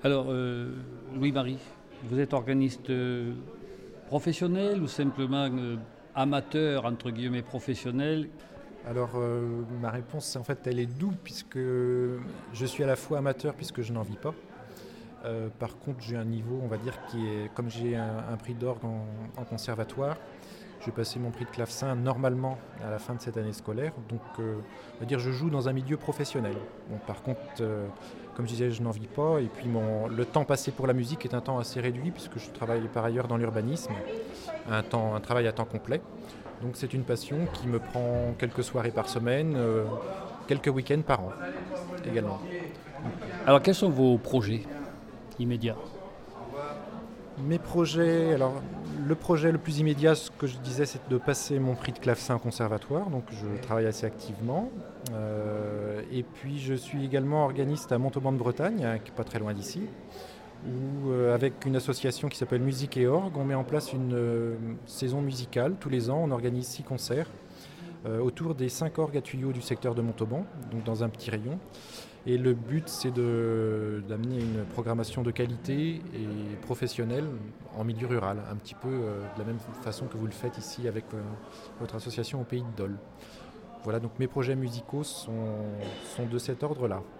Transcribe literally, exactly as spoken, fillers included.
Alors, euh, Louis-Marie, vous êtes organiste euh, professionnel ou simplement euh, amateur, entre guillemets, professionnel? Alors euh, ma réponse en fait elle est double puisque je suis à la fois amateur puisque je n'en vis pas. Euh, par contre j'ai un niveau on va dire qui est comme j'ai un, un prix d'orgue en, en conservatoire, je vais passer mon prix de clavecin normalement à la fin de cette année scolaire. Donc euh, on va dire je joue dans un milieu professionnel. Bon, par contre euh, comme je disais je n'en vis pas et puis mon, le temps passé pour la musique est un temps assez réduit puisque je travaille par ailleurs dans l'urbanisme, un, temps, un travail à temps complet. Donc c'est une passion qui me prend quelques soirées par semaine, euh, quelques week-ends par an également. Alors, quels sont vos projets immédiats? Mes projets, alors le projet le plus immédiat, ce que je disais, c'est de passer mon prix de clavecin au conservatoire, donc je travaille assez activement. Euh, et puis je suis également organiste à Montauban de Bretagne, hein, qui n'est pas très loin d'ici, où euh, avec une association qui s'appelle Musique et Orgue, on met en place une euh, saison musicale. Tous les ans, on organise six concerts euh, autour des cinq orgues à tuyaux du secteur de Montauban, donc dans un petit rayon. Et le but, c'est de, d'amener une programmation de qualité et professionnelle en milieu rural, un petit peu euh, de la même façon que vous le faites ici avec euh, votre association au Pays de Dole. Voilà, donc mes projets musicaux sont, sont de cet ordre-là.